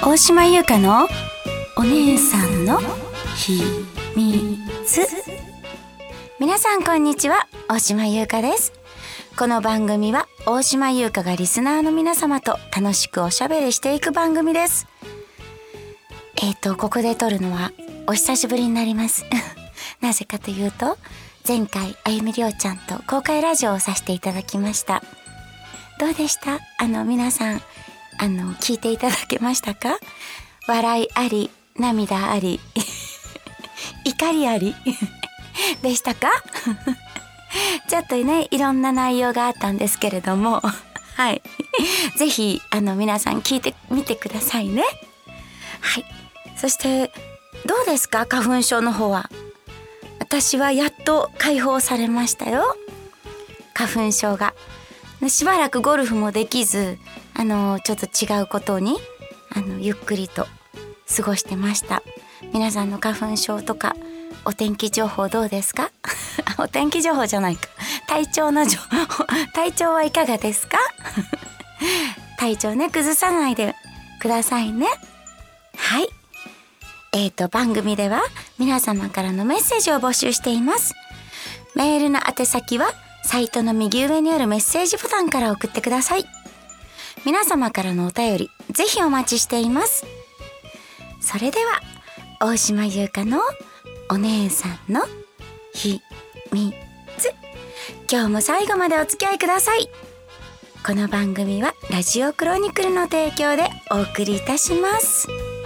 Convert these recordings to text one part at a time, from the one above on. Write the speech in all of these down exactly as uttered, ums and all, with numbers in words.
大島優香のお姉さんの秘密。皆さんこんにちは、大島優香です。この番組は大島優香がリスナーの皆様と楽しくおしゃべりしていく番組です。えーとここで撮るのはお久しぶりになりますなぜかというと、前回あゆみりょうちゃんと公開ラジオをさせていただきました。どうでした？あの皆さんあの聞いていただけましたか？笑いあり、涙あり怒りありでしたかちょっとね、いろんな内容があったんですけれどもはいぜひあの皆さん聞いてみてくださいね。はい。そしてどうですか、花粉症の方は。私はやっと解放されましたよ、花粉症が。しばらくゴルフもできず、あのちょっと違うことにあのゆっくりと過ごしてました。皆さんの花粉症とかお天気情報どうですかお天気情報じゃないか、体調の情報体調はいかがですか体調ね、崩さないでくださいね。はい。えーと番組では皆様からのメッセージを募集しています。メールの宛先はサイトの右上にあるメッセージボタンから送ってください。皆様からのお便りぜひお待ちしています。それでは大島優香のお姉さんの秘密、今日も最後までお付き合いください。この番組はラジオクロニクルの提供でお送りいたします。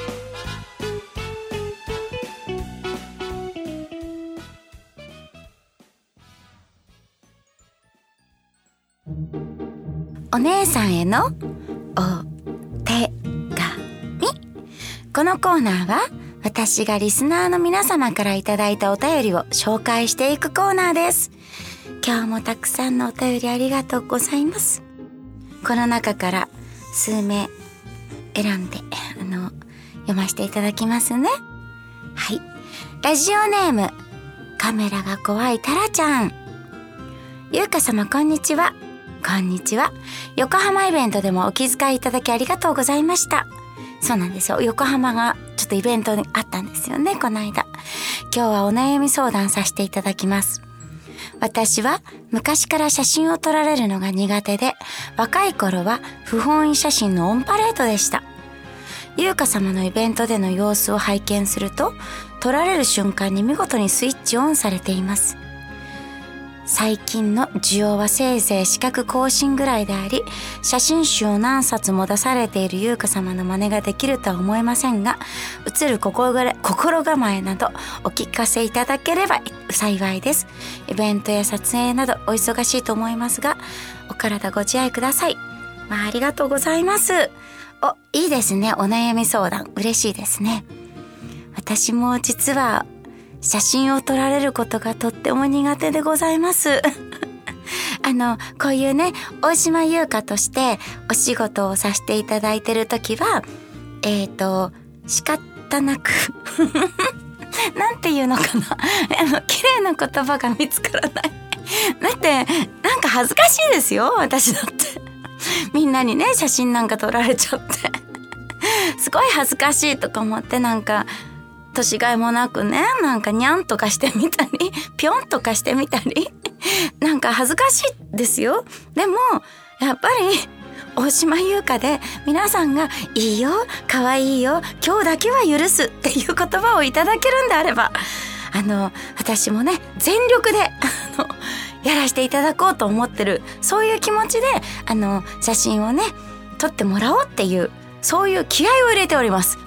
お姉さんへのお手紙。このコーナーは私がリスナーの皆様からいただいたお便りを紹介していくコーナーです。今日もたくさんのお便りありがとうございます。この中から数名選んであの読ませていただきますね。はい。ラジオネームカメラが怖いタラちゃん。ゆうか様こんにちは。こんにちは。横浜イベントでもお気遣いいただきありがとうございました。そうなんですよ。横浜がちょっとイベントにあったんですよね、この間。今日はお悩み相談させていただきます。私は昔から写真を撮られるのが苦手で、若い頃は不本意写真のオンパレードでした。優香様のイベントでの様子を拝見すると、撮られる瞬間に見事にスイッチオンされています。最近の需要はせいぜい視覚更新ぐらいであり、写真集を何冊も出されている優香様の真似ができるとは思えませんが、映る心構えなどお聞かせいただければ幸いです。イベントや撮影などお忙しいと思いますが、お体ご自愛ください。まあ、ありがとうございます。お、いいですね。お悩み相談嬉しいですね。私も実は写真を撮られることがとっても苦手でございますあのこういうね、大島優香としてお仕事をさせていただいてる時はえーと仕方なくなんていうのかなあの綺麗な言葉が見つからないだってなんか恥ずかしいですよ、私だってみんなにね写真なんか撮られちゃってすごい恥ずかしいとか思って、なんか年がいもなくね、なんかニャンとかしてみたりピョンとかしてみたりなんか恥ずかしいですよ。でもやっぱり大島優香で皆さんがいいよ、可愛いよ、今日だけは許すっていう言葉をいただけるんであれば、あの私もね全力であのやらせていただこうと思ってる、そういう気持ちであの写真をね撮ってもらおうっていう、そういう気合を入れております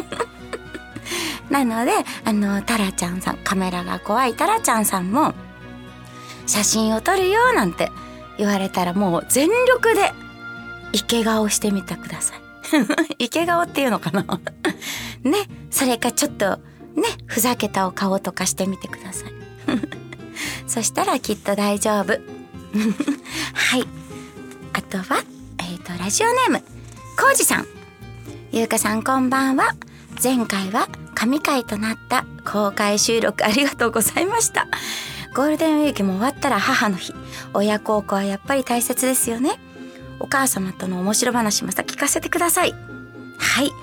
なのであのタラちゃんさん、カメラが怖いタラちゃんさんも写真を撮るよなんて言われたら、もう全力でイケ顔してみてくださいイケ顔っていうのかなね、それかちょっとねふざけたお顔とかしてみてくださいそしたらきっと大丈夫はい。あとはえーとラジオネームコウジさん。ゆうかさんこんばんは。前回は神回となった公開収録ありがとうございました。ゴールデンウィークも終わったら母の日、親孝行はやっぱり大切ですよね。お母様との面白話また聞かせてください。はい、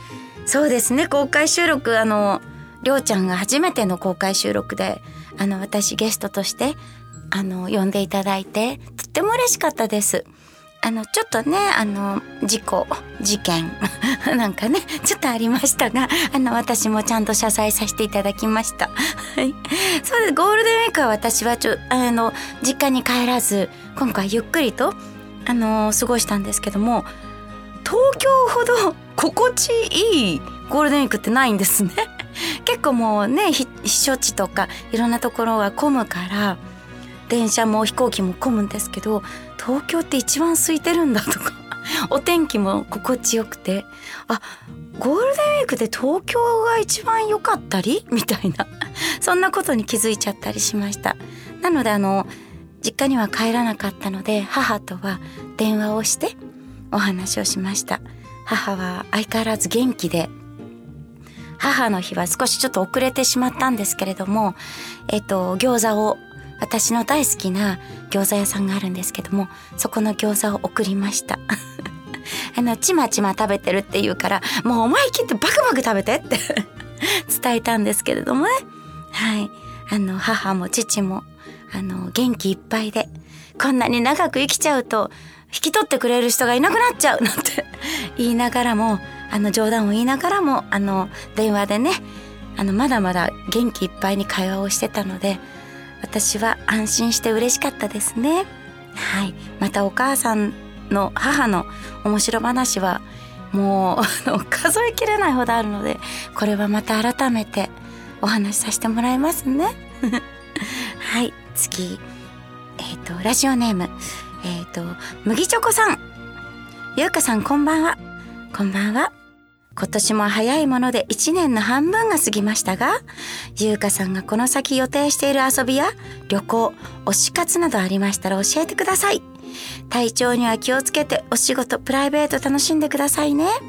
そうですね、公開収録、あのりょうちゃんが初めての公開収録で、あの私ゲストとしてあの呼んでいただいてとっても嬉しかったです。あのちょっとね、あの事故事件なんかねちょっとありましたが、あの私もちゃんと謝罪させていただきました。はい、そうです。ゴールデンウィークは私はちょあの実家に帰らず、今回ゆっくりとあの過ごしたんですけども、東京ほど心地いいゴールデンウィークってないんですね。結構もうね、避暑地とかいろんなところが混むから、電車も飛行機も混むんですけど、東京って一番空いてるんだとかお天気も心地よくて、あ、ゴールデンウィークで東京が一番良かったりみたいなそんなことに気づいちゃったりしました。なのであの実家には帰らなかったので、母とは電話をしてお話をしました。母は相変わらず元気で、母の日は少しちょっと遅れてしまったんですけれども、えっと餃子を、私の大好きな餃子屋さんがあるんですけども、そこの餃子を送りました。あのちまちま食べてるって言うから、もう思い切ってバクバク食べてって伝えたんですけれどもね。はい、あの母も父もあの元気いっぱいで、こんなに長く生きちゃうと引き取ってくれる人がいなくなっちゃうなんて言いながらも、あの冗談を言いながらも、あの電話でね、あのまだまだ元気いっぱいに会話をしてたので、私は安心して嬉しかったですね。はい、またお母さんの母の面白話はもうあの数えきれないほどあるので、これはまた改めてお話しさせてもらいますね。はい、次、えっとラジオネーム、えっと麦チョコさん、ゆうかさんこんばんは。こんばんは。今年も早いものでいちねんの半分が過ぎましたが、ゆうかさんがこの先予定している遊びや旅行、推し活などありましたら教えてください。体調には気をつけてお仕事、プライベート楽しんでくださいね。はい、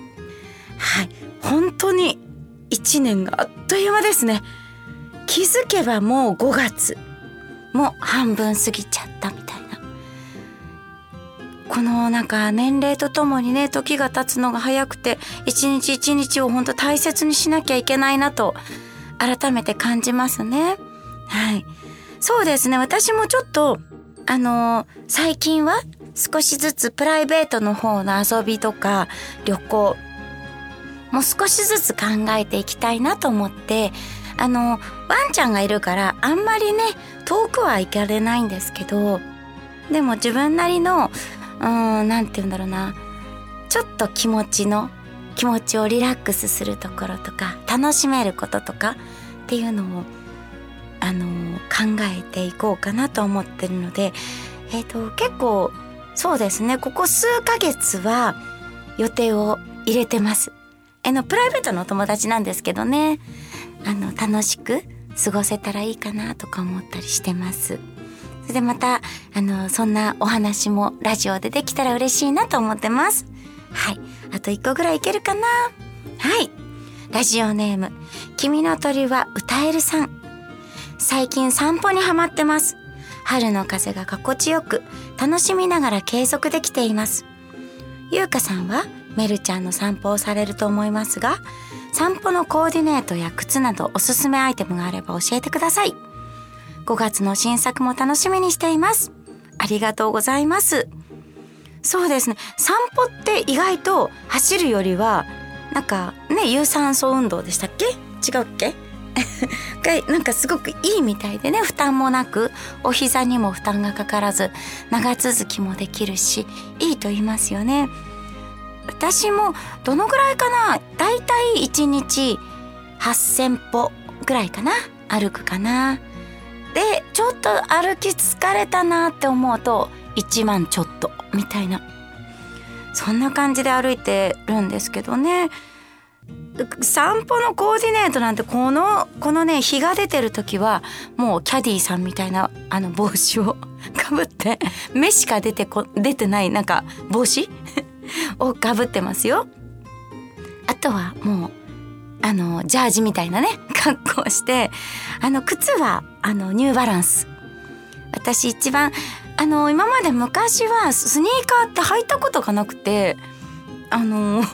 本当にいちねんがあっという間ですね。気づけばもうごがつ、もう半分過ぎちゃったみたいな。このなんか年齢とともにね、時が経つのが早くて、一日一日を本当大切にしなきゃいけないなと改めて感じますね。はい、そうですね。私もちょっとあのー、最近は少しずつプライベートの方の遊びとか旅行もう少しずつ考えていきたいなと思って、あのー、ワンちゃんがいるからあんまりね遠くは行かれないんですけど、でも自分なりのうーん、なんて言うんだろうな、ちょっと気持ちの気持ちをリラックスするところとか楽しめることとかっていうのをあの考えていこうかなと思ってるので、えっと結構そうですね、ここ数ヶ月は予定を入れてます。あのプライベートのお友達なんですけどね、あの楽しく過ごせたらいいかなとか思ったりしてます。それでまたあのそんなお話もラジオでできたら嬉しいなと思ってます。はい、あといっこぐらいいけるかな。はい、ラジオネーム君の鳥は歌えるさん、最近散歩にハマってます。春の風が心地よく楽しみながら継続できています。ゆうかさんはメルちゃんの散歩をされると思いますが、散歩のコーディネートや靴などおすすめアイテムがあれば教えてください。ごがつの新作も楽しみにしています。ありがとうございます。そうですね、散歩って意外と走るよりはなんかね、有酸素運動でしたっけ、違うっけがなんかすごくいいみたいでね、負担もなくお膝にも負担がかからず長続きもできるしいいと言いますよね。私もどのぐらいかな、だいたいいちにちはっせんぽぐらいかな、歩くかな。でちょっと歩き疲れたなって思うといちまんちょっとみたいな、そんな感じで歩いてるんですけどね。散歩のコーディネートなんてこのこのね、日が出てる時はもうキャディーさんみたいなあの帽子をかぶって目しか出てこ出てないなんか帽子をかぶってますよ。あとはもうあのジャージみたいなね格好をして、あの靴はあのニューバランス。私一番あの今まで昔はスニーカーって履いたことがなくて、あの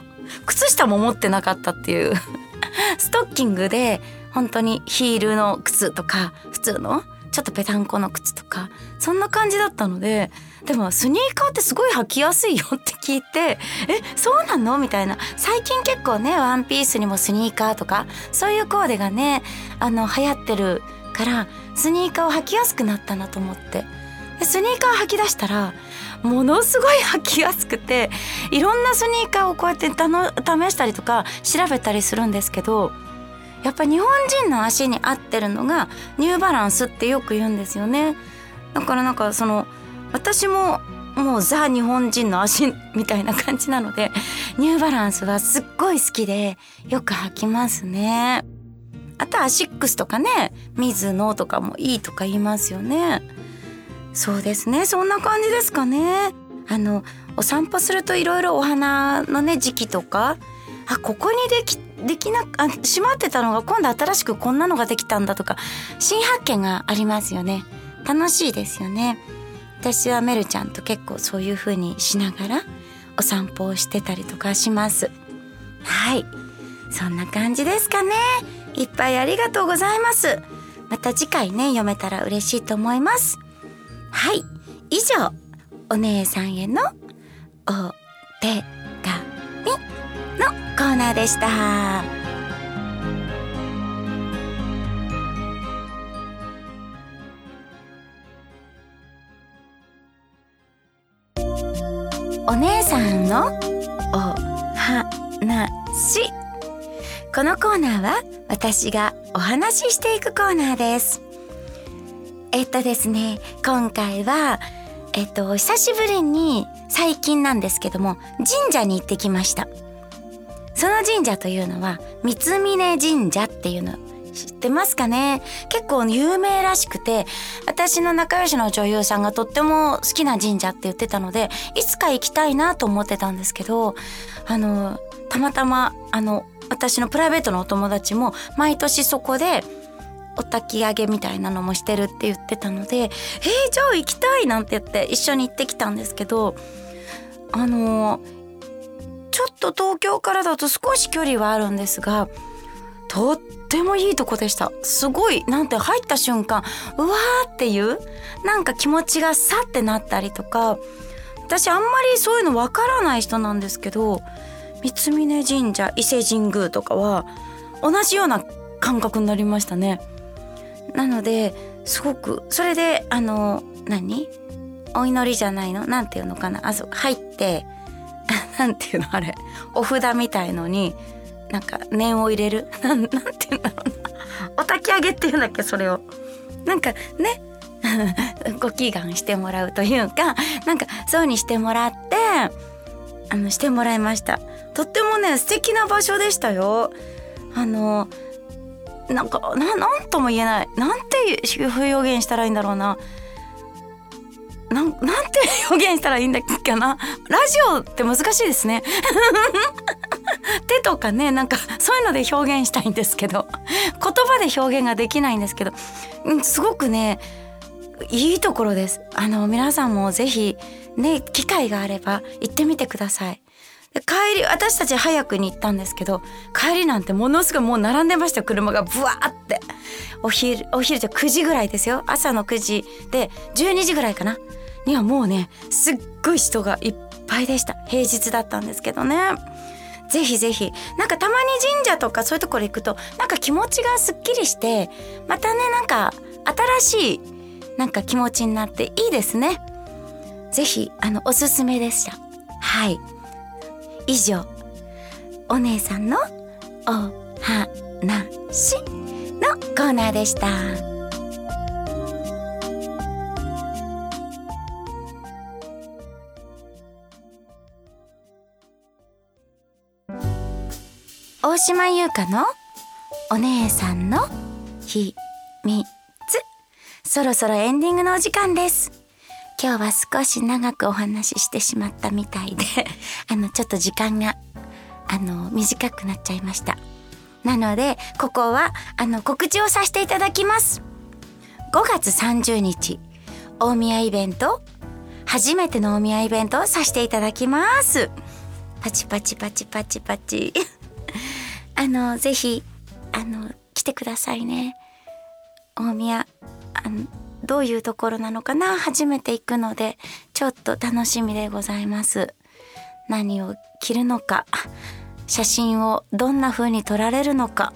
靴下も持ってなかったっていうストッキングで本当にヒールの靴とか普通のちょっとペタンコの靴とかそんな感じだったので、でもスニーカーってすごい履きやすいよって聞いて、えそうなのみたいな。最近結構ねワンピースにもスニーカーとかそういうコーデがねあの流行ってるからスニーカーを履きやすくなったなと思って、でスニーカー履き出したらものすごい履きやすくて、いろんなスニーカーをこうやってたの試したりとか調べたりするんですけど、やっぱ日本人の足に合ってるのがニューバランスってよく言うんですよね。だからなんかその私ももうザ日本人の足みたいな感じなのでニューバランスはすっごい好きでよく履きますね。あとアシックスとかねミズノとかもいいとか言いますよね。そうですね、そんな感じですかね。あのお散歩するといろいろお花のね時期とか、あここにできできなあ閉まってたのが今度新しくこんなのができたんだとか新発見がありますよね。楽しいですよね。私はメルちゃんと結構そういう風にしながらお散歩をしてたりとかします。はい、そんな感じですかね。いっぱいありがとうございます。また次回ね読めたら嬉しいと思います。はい、以上お姉さんへのお手紙のコーナーでした。お姉さんのお話。このコーナーは私がお話ししていくコーナーです。えっとですね今回はえっと久しぶりに最近なんですけども神社に行ってきました。その神社というのは三峯神社っていうの知ってますかね。結構有名らしくて、私の仲良しの女優さんがとっても好きな神社って言ってたのでいつか行きたいなと思ってたんですけど、あのたまたまあの私のプライベートのお友達も毎年そこでお焚き上げみたいなのもしてるって言ってたので、えー、じゃあ行きたいなんて言って一緒に行ってきたんですけど、あのちょっと東京からだと少し距離はあるんですがとってもいいとこでした。すごいなんて入った瞬間うわーっていうなんか気持ちがさってなったりとか、私あんまりそういうのわからない人なんですけど三峯神社伊勢神宮とかは同じような感覚になりましたね。なのですごくそれであの何お祈りじゃないのなんていうのかな、あそ入ってなんていうのあれお札みたいのになんか念を入れるなんなんていうんだろうな、お焚き上げっていうんだっけ、それをなんかねご祈願してもらうというかなんかそうにしてもらってあのしてもらいました。とってもね素敵な場所でしたよ。あのなんか な, なんとも言えない、なんて表現したらいいんだろうな、なんなんて表現したらいいんだっけな。ラジオって難しいですね手とかねなんかそういうので表現したいんですけど言葉で表現ができないんですけど、すごくねいいところです。あの皆さんもぜひね機会があれば行ってみてください。で帰り私たち早くに行ったんですけど帰りなんてものすごいもう並んでました。車がブワーって。お昼お昼じゃくじぐらいですよ。朝のくじでじゅうにじぐらいかなにはもうねすっごい人がいっぱいでした。平日だったんですけどね。ぜひぜひなんかたまに神社とかそういうところ行くとなんか気持ちがすっきりしてまたねなんか新しいなんか気持ちになっていいですね。ぜひあのおすすめでした。はい、以上お姉さんのお話のコーナーでした。大島優香のお姉さんの秘密、そろそろエンディングのお時間です。今日は少し長くお話ししてしまったみたいであのちょっと時間があの短くなっちゃいました。なのでここはあの告知をさせていただきます。ごがつさんじゅうにち大宮イベント、初めての大宮イベントをさせていただきます。 パチパチパチパチパチあのぜひあの来てくださいね。大宮あのどういうところなのかな、初めて行くのでちょっと楽しみでございます。何を着るのか、写真をどんな風に撮られるのか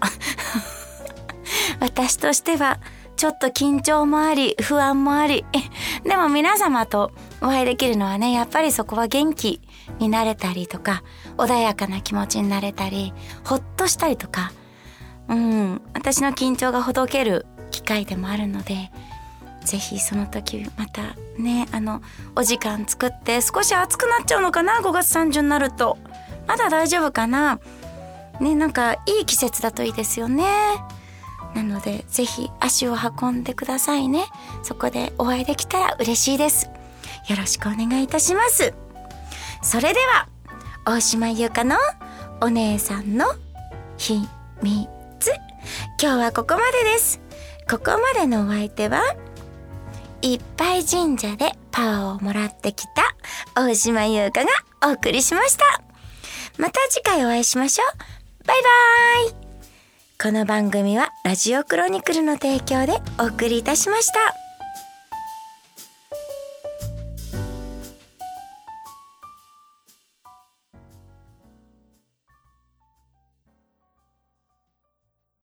私としてはちょっと緊張もあり不安もあり、でも皆様とお会いできるのはね、やっぱりそこは元気になれたりとか、穏やかな気持ちになれたり、ほっとしたりとか、うん私の緊張がほどける機会でもあるので、ぜひその時またね、あのお時間作って、少し暑くなっちゃうのかな、ごがつさんじゅうになるとまだ大丈夫かなね、なんかいい季節だといいですよね。なのでぜひ足を運んでくださいね。そこでお会いできたら嬉しいです。よろしくお願いいたします。それでは大島優香のお姉さんの秘密、今日はここまでです。ここまでのお相手はいっぱい神社でパワーをもらってきた大島優香がお送りしました。また次回お会いしましょう。バイバーイ。この番組はラジオクロニクルの提供でお送りいたしました。